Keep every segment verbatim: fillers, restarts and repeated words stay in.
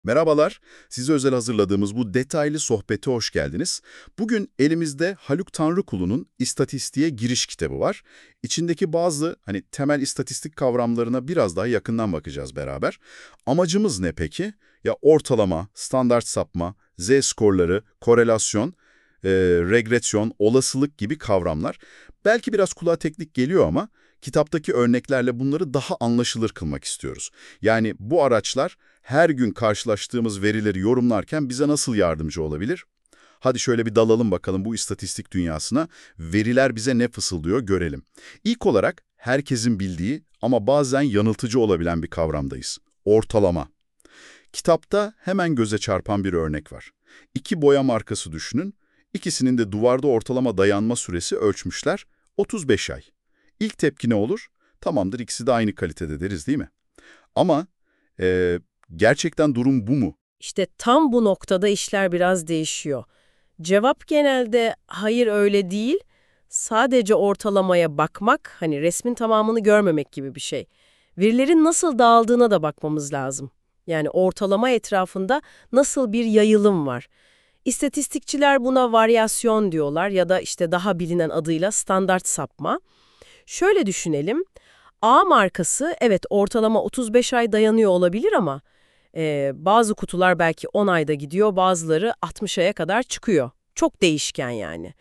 Merhabalar, size özel hazırladığımız bu detaylı sohbete hoş geldiniz. Bugün elimizde Haluk Tanrıkulu'nun İstatistiğe Giriş kitabı var. İçindeki bazı hani temel istatistik kavramlarına biraz daha yakından bakacağız beraber. Amacımız ne peki? Ya ortalama, standart sapma, z-skorları, korelasyon, e, regresyon, olasılık gibi kavramlar. Belki biraz kulağa teknik geliyor ama kitaptaki örneklerle bunları daha anlaşılır kılmak istiyoruz. Yani bu araçlar her gün karşılaştığımız verileri yorumlarken bize nasıl yardımcı olabilir? Hadi şöyle bir dalalım bakalım bu istatistik dünyasına. Veriler bize ne fısıldıyor görelim. İlk olarak herkesin bildiği ama bazen yanıltıcı olabilen bir kavramdayız. Ortalama. Kitapta hemen göze çarpan bir örnek var. İki boya markası düşünün. İkisinin de duvarda ortalama dayanma süresi ölçmüşler. otuz beş ay. İlk tepki ne olur? Tamamdır, ikisi de aynı kalitede deriz değil mi? Ama e, gerçekten durum bu mu? İşte tam bu noktada işler biraz değişiyor. Cevap genelde hayır öyle değil, sadece ortalamaya bakmak, hani resmin tamamını görmemek gibi bir şey. Verilerin nasıl dağıldığına da bakmamız lazım. Yani ortalama etrafında nasıl bir yayılım var. İstatistikçiler buna varyasyon diyorlar ya da işte daha bilinen adıyla standart sapma. Şöyle düşünelim, A markası evet ortalama otuz beş ay dayanıyor olabilir ama ee, bazı kutular belki on ayda gidiyor, bazıları altmış aya kadar çıkıyor. Çok değişken yani.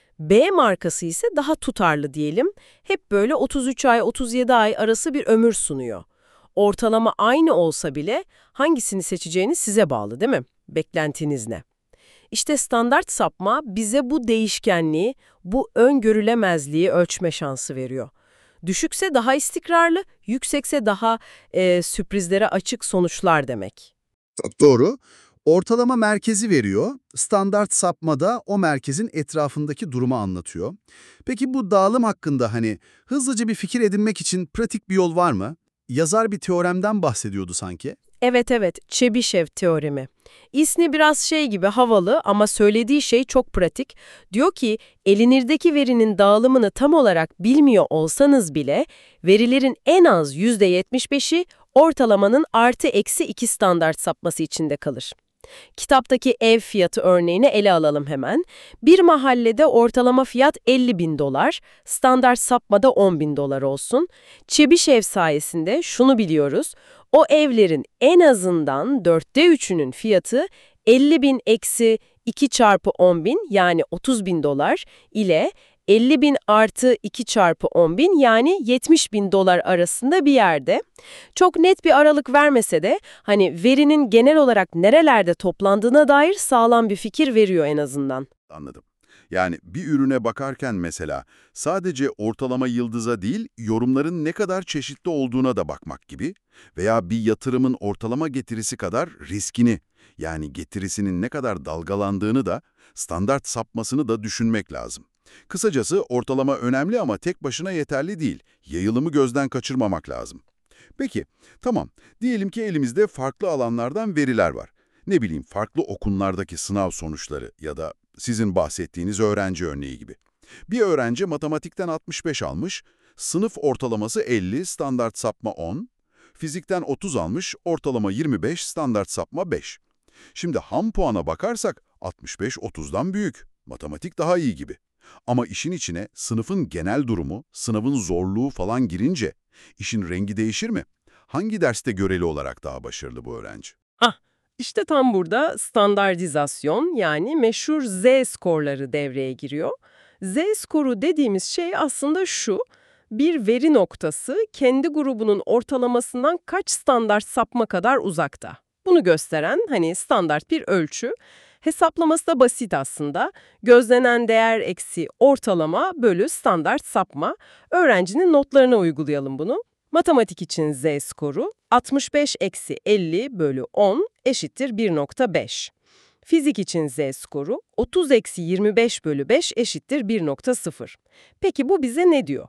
B markası ise daha tutarlı diyelim. Hep böyle otuz üç ay, otuz yedi ay arası bir ömür sunuyor. Ortalama aynı olsa bile hangisini seçeceğiniz size bağlı değil mi? Beklentiniz ne? İşte standart sapma bize bu değişkenliği, bu öngörülemezliği ölçme şansı veriyor. Düşükse daha istikrarlı, yüksekse daha e, sürprizlere açık sonuçlar demek. Çok doğru. Ortalama merkezi veriyor. Standart sapmada o merkezin etrafındaki durumu anlatıyor. Peki bu dağılım hakkında hani hızlıca bir fikir edinmek için pratik bir yol var mı? Yazar bir teoremden bahsediyordu sanki. Evet evet, Çebişev teoremi. İsmi biraz şey gibi havalı ama söylediği şey çok pratik. Diyor ki, elinizdeki verinin dağılımını tam olarak bilmiyor olsanız bile verilerin en az yüzde yetmiş beşi ortalamanın artı eksi iki standart sapması içinde kalır. Kitaptaki ev fiyatı örneğini ele alalım hemen. Bir mahallede ortalama fiyat elli bin dolar, standart sapmada on bin dolar olsun. Çebişev sayesinde şunu biliyoruz, o evlerin en azından dörtte üçünün fiyatı elli bin eksi iki çarpı on bin yani otuz bin dolar ile elli bin artı iki çarpı on bin yani yetmiş bin dolar arasında bir yerde. Çok net bir aralık vermese de hani verinin genel olarak nerelerde toplandığına dair sağlam bir fikir veriyor en azından. Anladım. Yani bir ürüne bakarken mesela sadece ortalama yıldıza değil, yorumların ne kadar çeşitli olduğuna da bakmak gibi veya bir yatırımın ortalama getirisi kadar riskini, yani getirisinin ne kadar dalgalandığını da, standart sapmasını da düşünmek lazım. Kısacası ortalama önemli ama tek başına yeterli değil. Yayılımı gözden kaçırmamak lazım. Peki, tamam. Diyelim ki elimizde farklı alanlardan veriler var. Ne bileyim, farklı okullardaki sınav sonuçları ya da sizin bahsettiğiniz öğrenci örneği gibi. Bir öğrenci matematikten altmış beş almış, sınıf ortalaması elli, standart sapma on, fizikten otuz almış, ortalama yirmi beş, standart sapma beş. Şimdi ham puana bakarsak altmış beş otuzdan büyük, matematik daha iyi gibi. Ama işin içine sınıfın genel durumu, sınavın zorluğu falan girince işin rengi değişir mi? Hangi derste göreli olarak daha başarılı bu öğrenci? Hah, işte tam burada standartizasyon yani meşhur Z skorları devreye giriyor. Z skoru dediğimiz şey aslında şu, bir veri noktası kendi grubunun ortalamasından kaç standart sapma kadar uzakta. Bunu gösteren hani standart bir ölçü. Hesaplaması da basit aslında. Gözlenen değer eksi ortalama bölü standart sapma. Öğrencinin notlarına uygulayalım bunu. Matematik için Z skoru altmış beş eksi elli bölü on eşittir bir nokta beş. Fizik için Z skoru otuz eksi yirmi beş bölü beş eşittir bir nokta sıfır. Peki bu bize ne diyor?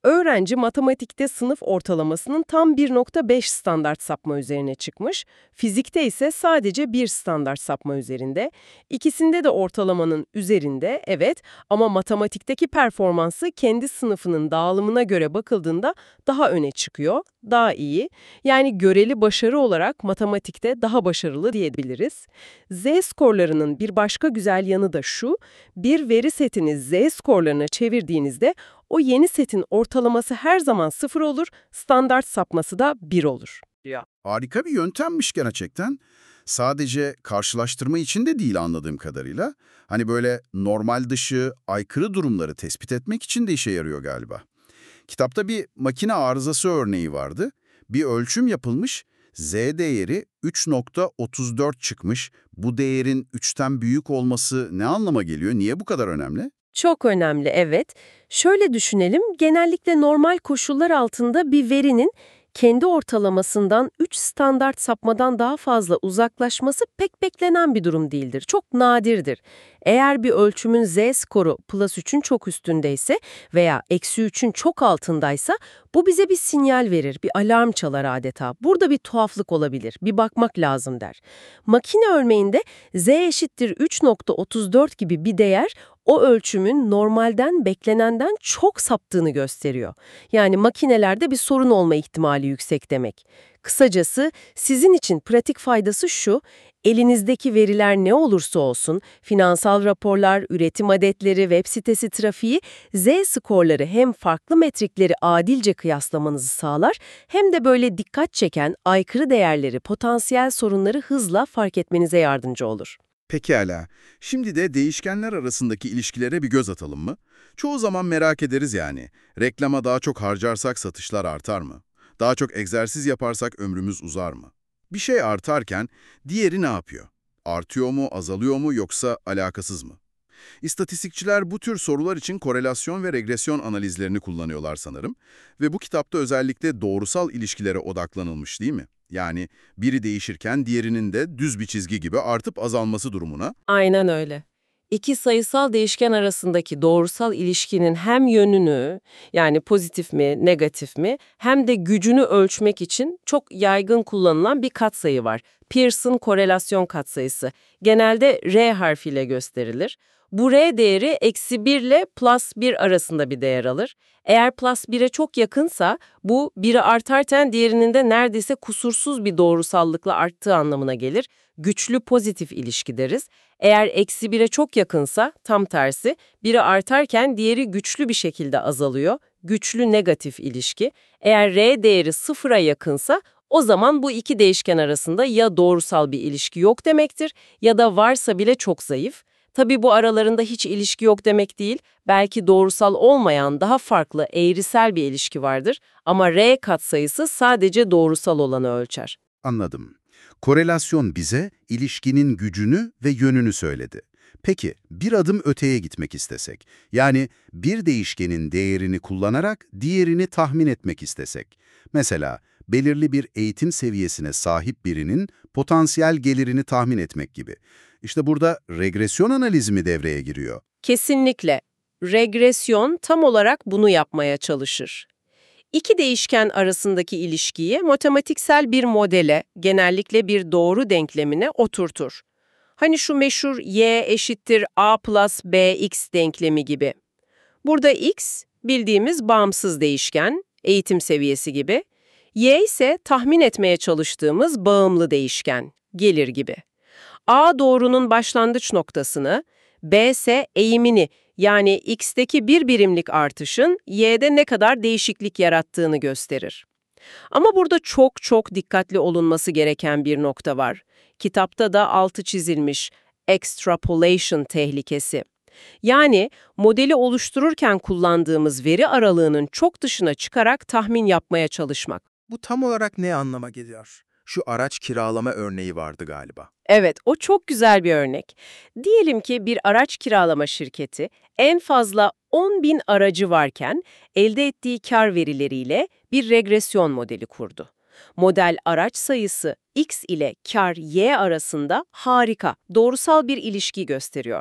Öğrenci matematikte sınıf ortalamasının tam bir nokta beş standart sapma üzerine çıkmış, fizikte ise sadece bir standart sapma üzerinde. İkisinde de ortalamanın üzerinde, evet, ama matematikteki performansı kendi sınıfının dağılımına göre bakıldığında daha öne çıkıyor, daha iyi. Yani göreli başarı olarak matematikte daha başarılı diyebiliriz. Z skorlarının bir başka güzel yanı da şu, bir veri setini Z skorlarına çevirdiğinizde o yeni setin ortalaması her zaman sıfır olur, standart sapması da bir olur. Ya. Harika bir yöntemmiş gerçekten. Sadece karşılaştırma için de değil anladığım kadarıyla. Hani böyle normal dışı, aykırı durumları tespit etmek için de işe yarıyor galiba. Kitapta bir makine arızası örneği vardı. Bir ölçüm yapılmış, Z değeri üç nokta otuz dört çıkmış. Bu değerin üçten büyük olması ne anlama geliyor? Niye bu kadar önemli? Çok önemli, evet. Şöyle düşünelim, genellikle normal koşullar altında bir verinin kendi ortalamasından üç standart sapmadan daha fazla uzaklaşması pek beklenen bir durum değildir. Çok nadirdir. Eğer bir ölçümün Z skoru plus üçün çok üstündeyse veya eksi üçün çok altındaysa bu bize bir sinyal verir, bir alarm çalar adeta. Burada bir tuhaflık olabilir, bir bakmak lazım der. Makine örneğinde Z eşittir üç nokta otuz dört gibi bir değer o ölçümün normalden, beklenenden çok saptığını gösteriyor. Yani makinelerde bir sorun olma ihtimali yüksek demek. Kısacası sizin için pratik faydası şu, elinizdeki veriler ne olursa olsun, finansal raporlar, üretim adetleri, web sitesi trafiği, Z skorları hem farklı metrikleri adilce kıyaslamanızı sağlar, hem de böyle dikkat çeken aykırı değerleri, potansiyel sorunları hızla fark etmenize yardımcı olur. Pekala. Şimdi de değişkenler arasındaki ilişkilere bir göz atalım mı? Çoğu zaman merak ederiz yani. Reklama daha çok harcarsak satışlar artar mı? Daha çok egzersiz yaparsak ömrümüz uzar mı? Bir şey artarken diğeri ne yapıyor? Artıyor mu, azalıyor mu yoksa alakasız mı? İstatistikçiler bu tür sorular için korelasyon ve regresyon analizlerini kullanıyorlar sanırım. Ve bu kitapta özellikle doğrusal ilişkilere odaklanılmış değil mi? Yani biri değişirken diğerinin de düz bir çizgi gibi artıp azalması durumuna. Aynen öyle. İki sayısal değişken arasındaki doğrusal ilişkinin hem yönünü, yani pozitif mi, negatif mi, hem de gücünü ölçmek için çok yaygın kullanılan bir katsayı var. Pearson korelasyon katsayısı. Genelde R harfiyle gösterilir. Bu R değeri eksi bir ile plus bir arasında bir değer alır. Eğer plus bire çok yakınsa bu biri artarken diğerinin de neredeyse kusursuz bir doğrusallıkla arttığı anlamına gelir. Güçlü pozitif ilişki deriz. Eğer eksi bire çok yakınsa tam tersi, biri artarken diğeri güçlü bir şekilde azalıyor. Güçlü negatif ilişki. Eğer R değeri sıfıra yakınsa o zaman bu iki değişken arasında ya doğrusal bir ilişki yok demektir ya da varsa bile çok zayıf. Tabii bu aralarında hiç ilişki yok demek değil, belki doğrusal olmayan daha farklı eğrisel bir ilişki vardır ama R katsayısı sadece doğrusal olanı ölçer. Anladım. Korelasyon bize ilişkinin gücünü ve yönünü söyledi. Peki bir adım öteye gitmek istesek, yani bir değişkenin değerini kullanarak diğerini tahmin etmek istesek, mesela belirli bir eğitim seviyesine sahip birinin potansiyel gelirini tahmin etmek gibi. İşte burada regresyon analizi mi devreye giriyor? Kesinlikle. Regresyon tam olarak bunu yapmaya çalışır. İki değişken arasındaki ilişkiyi matematiksel bir modele, genellikle bir doğru denklemine oturtur. Hani şu meşhur y eşittir a plus bx denklemi gibi. Burada x bildiğimiz bağımsız değişken, eğitim seviyesi gibi. Y ise tahmin etmeye çalıştığımız bağımlı değişken, gelir gibi. A doğrunun başlangıç noktasını, B ise eğimini, yani x'teki bir birimlik artışın y'de ne kadar değişiklik yarattığını gösterir. Ama burada çok çok dikkatli olunması gereken bir nokta var. Kitapta da altı çizilmiş extrapolation tehlikesi. Yani modeli oluştururken kullandığımız veri aralığının çok dışına çıkarak tahmin yapmaya çalışmak. Bu tam olarak ne anlama geliyor? Şu araç kiralama örneği vardı galiba. Evet, o çok güzel bir örnek. Diyelim ki bir araç kiralama şirketi en fazla on bin aracı varken elde ettiği kar verileriyle bir regresyon modeli kurdu. Model araç sayısı X ile kar Y arasında harika, doğrusal bir ilişki gösteriyor.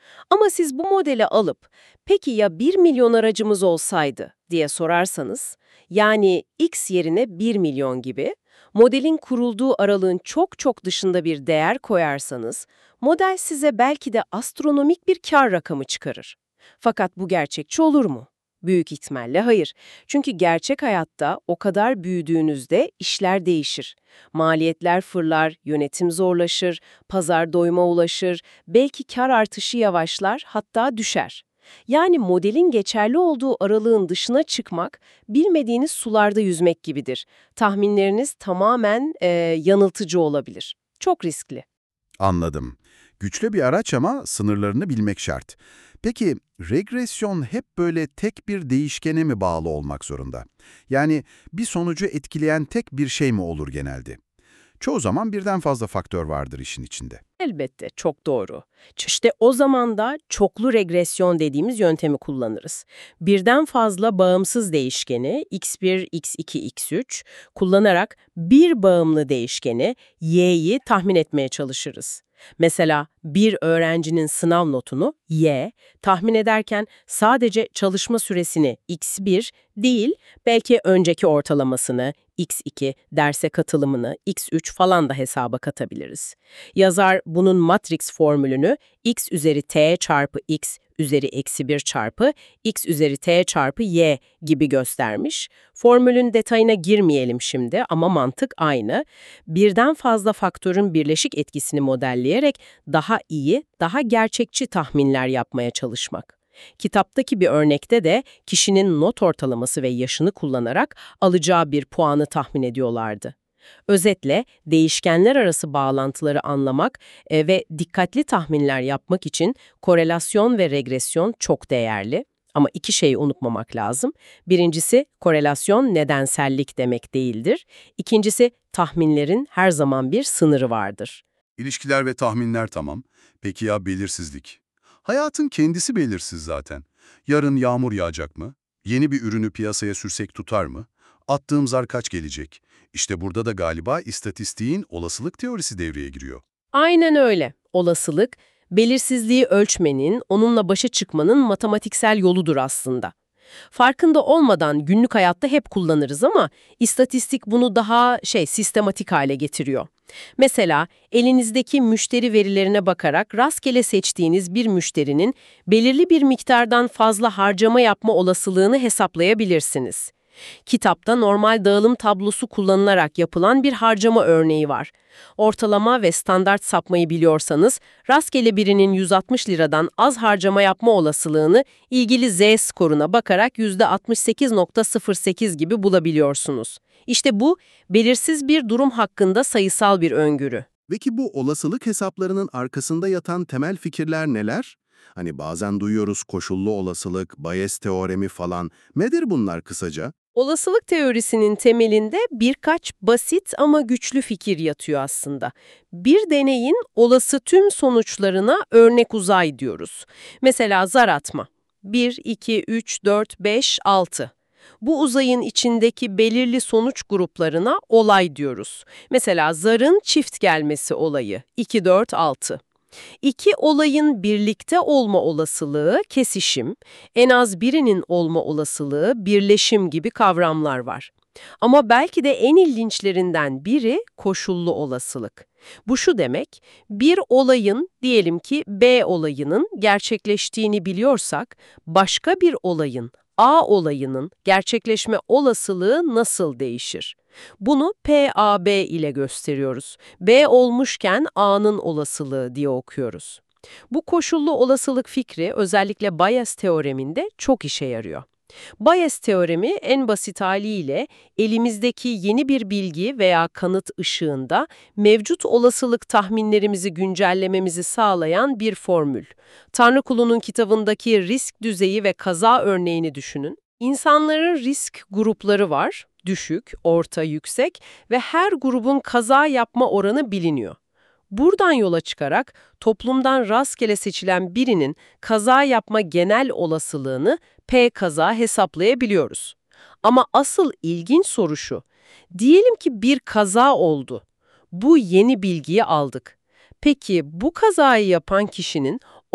Ama siz bu modeli alıp, peki ya bir milyon aracımız olsaydı diye sorarsanız, yani X yerine bir milyon gibi, modelin kurulduğu aralığın çok çok dışında bir değer koyarsanız, model size belki de astronomik bir kar rakamı çıkarır. Fakat bu gerçekçi olur mu? Büyük ihtimalle hayır. Çünkü gerçek hayatta o kadar büyüdüğünüzde işler değişir. Maliyetler fırlar, yönetim zorlaşır, pazar doyuma ulaşır, belki kar artışı yavaşlar, hatta düşer. Yani modelin geçerli olduğu aralığın dışına çıkmak, bilmediğiniz sularda yüzmek gibidir. Tahminleriniz tamamen e, yanıltıcı olabilir. Çok riskli. Anladım. Güçlü bir araç ama sınırlarını bilmek şart. Peki regresyon hep böyle tek bir değişkene mi bağlı olmak zorunda? Yani bir sonucu etkileyen tek bir şey mi olur genelde? Çoğu zaman birden fazla faktör vardır işin içinde. Elbette, çok doğru. İşte o zaman da çoklu regresyon dediğimiz yöntemi kullanırız. Birden fazla bağımsız değişkeni x bir, x iki, x üç kullanarak bir bağımlı değişkeni y'yi tahmin etmeye çalışırız. Mesela bir öğrencinin sınav notunu y tahmin ederken sadece çalışma süresini x bir değil, belki önceki ortalamasını, x iki, derse katılımını, x üç falan da hesaba katabiliriz. Yazar bunun matrix formülünü x üzeri t çarpı x üzeri eksi bir çarpı x üzeri t çarpı y gibi göstermiş. Formülün detayına girmeyelim şimdi ama mantık aynı. Birden fazla faktörün birleşik etkisini modelleyerek daha iyi, daha gerçekçi tahminler yapmaya çalışmak. Kitaptaki bir örnekte de kişinin not ortalaması ve yaşını kullanarak alacağı bir puanı tahmin ediyorlardı. Özetle, değişkenler arası bağlantıları anlamak e, ve dikkatli tahminler yapmak için korelasyon ve regresyon çok değerli. Ama iki şeyi unutmamak lazım. Birincisi, korelasyon nedensellik demek değildir. İkincisi, tahminlerin her zaman bir sınırı vardır. İlişkiler ve tahminler tamam. Peki ya belirsizlik? Hayatın kendisi belirsiz zaten. Yarın yağmur yağacak mı? Yeni bir ürünü piyasaya sürsek tutar mı? Attığım zar kaç gelecek? İşte burada da galiba istatistiğin olasılık teorisi devreye giriyor. Aynen öyle. Olasılık, belirsizliği ölçmenin, onunla başa çıkmanın matematiksel yoludur aslında. Farkında olmadan günlük hayatta hep kullanırız ama istatistik bunu daha şey sistematik hale getiriyor. Mesela elinizdeki müşteri verilerine bakarak rastgele seçtiğiniz bir müşterinin belirli bir miktardan fazla harcama yapma olasılığını hesaplayabilirsiniz. Kitapta normal dağılım tablosu kullanılarak yapılan bir harcama örneği var. Ortalama ve standart sapmayı biliyorsanız, rastgele birinin yüz altmış liradan az harcama yapma olasılığını ilgili Z skoruna bakarak yüzde altmış sekiz nokta sıfır sekiz gibi bulabiliyorsunuz. İşte bu, belirsiz bir durum hakkında sayısal bir öngörü. Peki bu olasılık hesaplarının arkasında yatan temel fikirler neler? Hani bazen duyuyoruz koşullu olasılık, Bayes teoremi falan. Nedir bunlar kısaca? Olasılık teorisinin temelinde birkaç basit ama güçlü fikir yatıyor aslında. Bir deneyin olası tüm sonuçlarına örnek uzay diyoruz. Mesela zar atma. bir, iki, üç, dört, beş, altı. Bu uzayın içindeki belirli sonuç gruplarına olay diyoruz. Mesela zarın çift gelmesi olayı iki, dört, altı. İki olayın birlikte olma olasılığı kesişim, en az birinin olma olasılığı birleşim gibi kavramlar var. Ama belki de en ilginçlerinden biri koşullu olasılık. Bu şu demek, bir olayın, diyelim ki B olayının gerçekleştiğini biliyorsak, başka bir olayın, A olayının gerçekleşme olasılığı nasıl değişir? Bunu P A B ile gösteriyoruz. B olmuşken A'nın olasılığı diye okuyoruz. Bu koşullu olasılık fikri özellikle Bayes teoreminde çok işe yarıyor. Bayes teoremi en basit haliyle elimizdeki yeni bir bilgi veya kanıt ışığında mevcut olasılık tahminlerimizi güncellememizi sağlayan bir formül. Tanrıkulu'nun kitabındaki risk düzeyi ve kaza örneğini düşünün. İnsanların risk grupları var, düşük, orta, yüksek ve her grubun kaza yapma oranı biliniyor. Buradan yola çıkarak toplumdan rastgele seçilen birinin kaza yapma genel olasılığını P kaza hesaplayabiliyoruz. Ama asıl ilginç soru şu. Diyelim ki bir kaza oldu. Bu yeni bilgiyi aldık. Peki bu kazayı yapan kişinin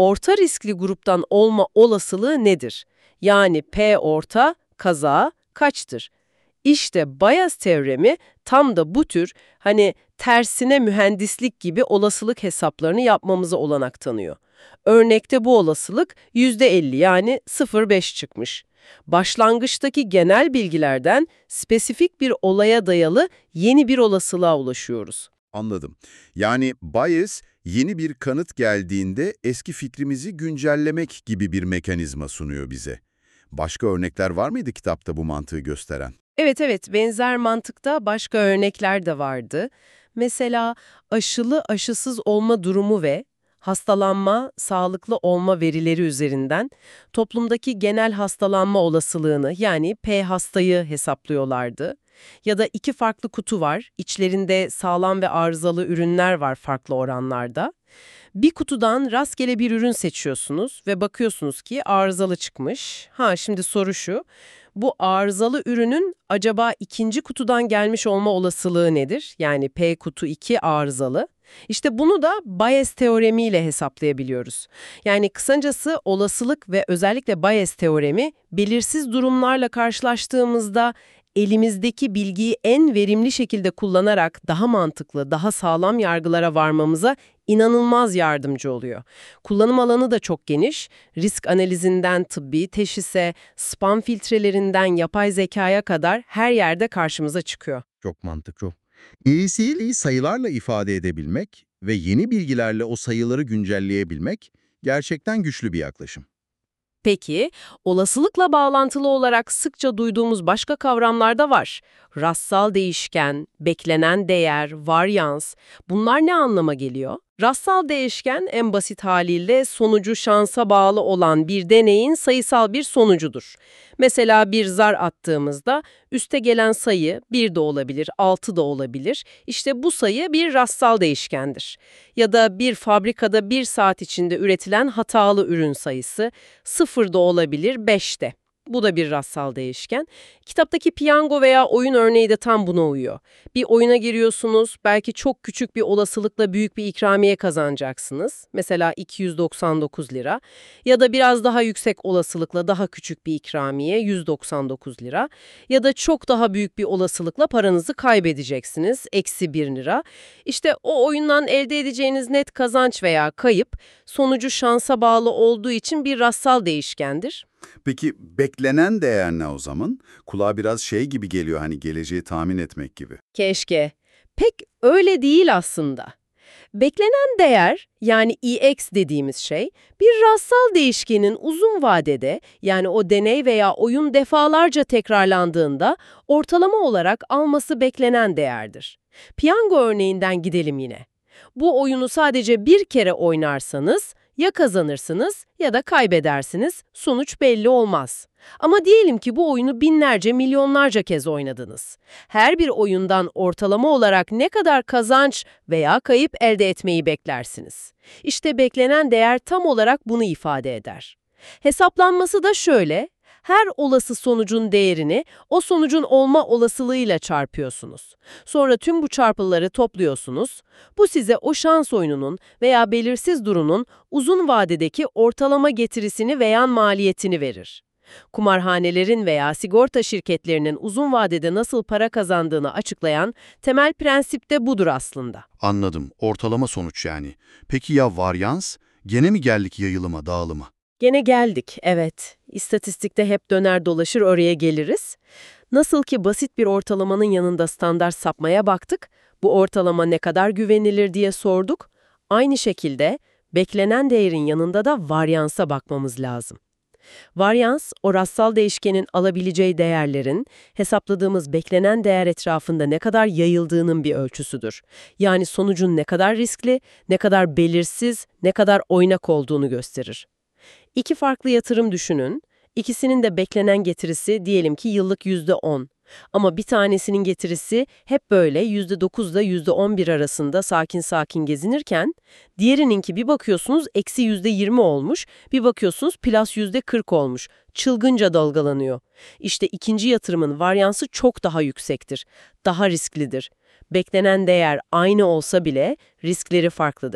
orta riskli gruptan olma olasılığı nedir? Yani P orta, kaza kaçtır? İşte Bayes teoremi tam da bu tür hani tersine mühendislik gibi olasılık hesaplarını yapmamıza olanak tanıyor. Örnekte bu olasılık yüzde elli yani sıfır virgül beş çıkmış. Başlangıçtaki genel bilgilerden spesifik bir olaya dayalı yeni bir olasılığa ulaşıyoruz. Anladım. Yani Bayes yeni bir kanıt geldiğinde eski fikrimizi güncellemek gibi bir mekanizma sunuyor bize. Başka örnekler var mıydı kitapta bu mantığı gösteren? Evet evet, benzer mantıkta başka örnekler de vardı. Mesela aşılı aşısız olma durumu ve hastalanma, sağlıklı olma verileri üzerinden toplumdaki genel hastalanma olasılığını yani P hastayı hesaplıyorlardı. Ya da iki farklı kutu var, içlerinde sağlam ve arızalı ürünler var farklı oranlarda. Bir kutudan rastgele bir ürün seçiyorsunuz ve bakıyorsunuz ki arızalı çıkmış. Ha şimdi soru şu, bu arızalı ürünün acaba ikinci kutudan gelmiş olma olasılığı nedir? Yani P kutu iki arızalı. İşte bunu da Bayes teoremiyle hesaplayabiliyoruz. Yani kısacası olasılık ve özellikle Bayes teoremi belirsiz durumlarla karşılaştığımızda elimizdeki bilgiyi en verimli şekilde kullanarak daha mantıklı, daha sağlam yargılara varmamıza inanılmaz yardımcı oluyor. Kullanım alanı da çok geniş. Risk analizinden tıbbi teşhise, spam filtrelerinden yapay zekaya kadar her yerde karşımıza çıkıyor. Çok mantıklı. İyisiyle sayılarla ifade edebilmek ve yeni bilgilerle o sayıları güncelleyebilmek gerçekten güçlü bir yaklaşım. Peki, olasılıkla bağlantılı olarak sıkça duyduğumuz başka kavramlar da var. Rastsal değişken, beklenen değer, varyans. Bunlar ne anlama geliyor? Rastsal değişken en basit haliyle sonucu şansa bağlı olan bir deneyin sayısal bir sonucudur. Mesela bir zar attığımızda üste gelen sayı bir de olabilir, altı da olabilir. İşte bu sayı bir rastsal değişkendir. Ya da bir fabrikada bir saat içinde üretilen hatalı ürün sayısı sıfır da olabilir, beş de. Bu da bir rastsal değişken. Kitaptaki piyango veya oyun örneği de tam buna uyuyor. Bir oyuna giriyorsunuz, belki çok küçük bir olasılıkla büyük bir ikramiye kazanacaksınız. Mesela iki yüz doksan dokuz lira. Ya da biraz daha yüksek olasılıkla daha küçük bir ikramiye, yüz doksan dokuz lira. Ya da çok daha büyük bir olasılıkla paranızı kaybedeceksiniz, eksi bir lira. İşte o oyundan elde edeceğiniz net kazanç veya kayıp, sonucu şansa bağlı olduğu için bir rastsal değişkendir. Peki beklenen değer ne o zaman? Kulağa biraz şey gibi geliyor, hani geleceği tahmin etmek gibi. Keşke. Pek öyle değil aslında. Beklenen değer, yani E X dediğimiz şey, bir rastsal değişkenin uzun vadede, yani o deney veya oyun defalarca tekrarlandığında ortalama olarak alması beklenen değerdir. Piyango örneğinden gidelim yine. Bu oyunu sadece bir kere oynarsanız, ya kazanırsınız ya da kaybedersiniz, sonuç belli olmaz. Ama diyelim ki bu oyunu binlerce, milyonlarca kez oynadınız. Her bir oyundan ortalama olarak ne kadar kazanç veya kayıp elde etmeyi beklersiniz? İşte beklenen değer tam olarak bunu ifade eder. Hesaplanması da şöyle, her olası sonucun değerini o sonucun olma olasılığıyla çarpıyorsunuz. Sonra tüm bu çarpıları topluyorsunuz. Bu size o şans oyununun veya belirsiz durumun uzun vadedeki ortalama getirisini veya maliyetini verir. Kumarhanelerin veya sigorta şirketlerinin uzun vadede nasıl para kazandığını açıklayan temel prensip de budur aslında. Anladım. Ortalama sonuç yani. Peki ya varyans? Gene mi geldik yayılıma, dağılıma? Gene geldik, evet. İstatistikte hep döner dolaşır oraya geliriz. Nasıl ki basit bir ortalamanın yanında standart sapmaya baktık, bu ortalama ne kadar güvenilir diye sorduk. Aynı şekilde beklenen değerin yanında da varyansa bakmamız lazım. Varyans, o rastsal değişkenin alabileceği değerlerin, hesapladığımız beklenen değer etrafında ne kadar yayıldığının bir ölçüsüdür. Yani sonucun ne kadar riskli, ne kadar belirsiz, ne kadar oynak olduğunu gösterir. İki farklı yatırım düşünün. İkisinin de beklenen getirisi diyelim ki yıllık yüzde on. Ama bir tanesinin getirisi hep böyle yüzde dokuz ile yüzde on bir arasında sakin sakin gezinirken, diğerininki bir bakıyorsunuz eksi yüzde yirmi olmuş, bir bakıyorsunuz plus yüzde kırk olmuş. Çılgınca dalgalanıyor. İşte ikinci yatırımın varyansı çok daha yüksektir, daha risklidir. Beklenen değer aynı olsa bile riskleri farklıdır.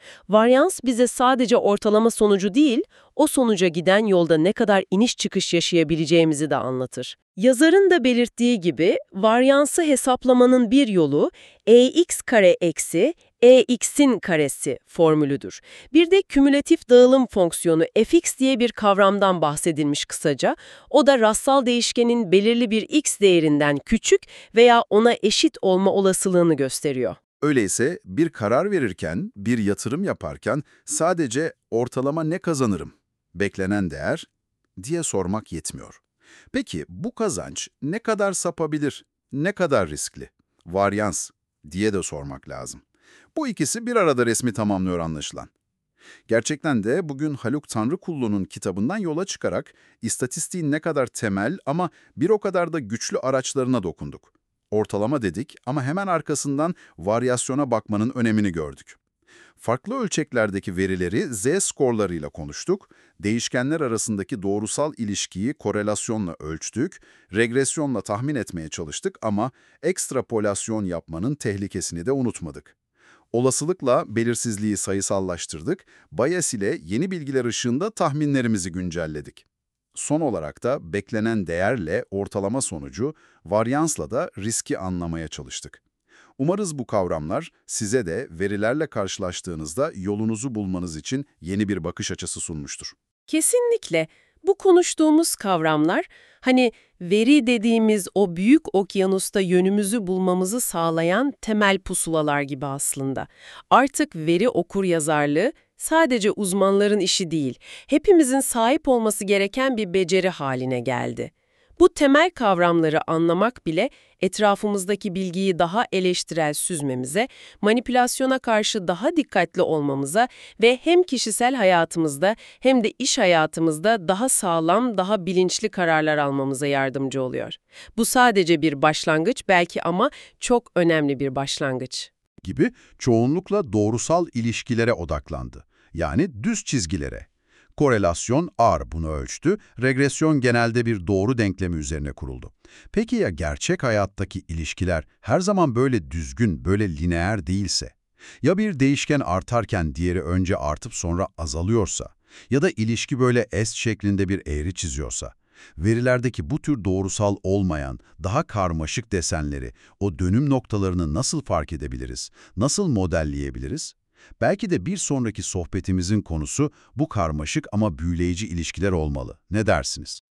Varyans bize sadece ortalama sonucu değil, o sonuca giden yolda ne kadar iniş çıkış yaşayabileceğimizi de anlatır. Yazarın da belirttiği gibi, varyansı hesaplamanın bir yolu ex kare eksi ex'in karesi formülüdür. Bir de kümülatif dağılım fonksiyonu fx diye bir kavramdan bahsedilmiş kısaca. O da rastsal değişkenin belirli bir x değerinden küçük veya ona eşit olma olasılığını gösteriyor. Öyleyse bir karar verirken, bir yatırım yaparken sadece ortalama ne kazanırım, beklenen değer diye sormak yetmiyor. Peki bu kazanç ne kadar sapabilir, ne kadar riskli? Varyans diye de sormak lazım. Bu ikisi bir arada resmi tamamlıyor anlaşılan. Gerçekten de bugün Haluk Tanrıkulu'nun kitabından yola çıkarak istatistiğin ne kadar temel ama bir o kadar da güçlü araçlarına dokunduk. Ortalama dedik ama hemen arkasından varyasyona bakmanın önemini gördük. Farklı ölçeklerdeki verileri z-skorlarıyla konuştuk, değişkenler arasındaki doğrusal ilişkiyi korelasyonla ölçtük, regresyonla tahmin etmeye çalıştık ama ekstrapolasyon yapmanın tehlikesini de unutmadık. Olasılıkla belirsizliği sayısallaştırdık, bias ile yeni bilgiler ışığında tahminlerimizi güncelledik. Son olarak da beklenen değerle ortalama sonucu, varyansla da riski anlamaya çalıştık. Umarız bu kavramlar size de verilerle karşılaştığınızda yolunuzu bulmanız için yeni bir bakış açısı sunmuştur. Kesinlikle. Bu konuştuğumuz kavramlar, hani veri dediğimiz o büyük okyanusta yönümüzü bulmamızı sağlayan temel pusulalar gibi aslında. Artık veri okuryazarlığı sadece uzmanların işi değil, hepimizin sahip olması gereken bir beceri haline geldi. Bu temel kavramları anlamak bile etrafımızdaki bilgiyi daha eleştirel süzmemize, manipülasyona karşı daha dikkatli olmamıza ve hem kişisel hayatımızda hem de iş hayatımızda daha sağlam, daha bilinçli kararlar almamıza yardımcı oluyor. Bu sadece bir başlangıç belki ama çok önemli bir başlangıç. Gibi çoğunlukla doğrusal ilişkilere odaklandı. Yani düz çizgilere. Korelasyon R bunu ölçtü, regresyon genelde bir doğru denklemi üzerine kuruldu. Peki ya gerçek hayattaki ilişkiler her zaman böyle düzgün, böyle lineer değilse? Ya bir değişken artarken diğeri önce artıp sonra azalıyorsa? Ya da ilişki böyle S şeklinde bir eğri çiziyorsa? Verilerdeki bu tür doğrusal olmayan, daha karmaşık desenleri, o dönüm noktalarını nasıl fark edebiliriz? Nasıl modelleyebiliriz? Belki de bir sonraki sohbetimizin konusu bu karmaşık ama büyüleyici ilişkiler olmalı. Ne dersiniz?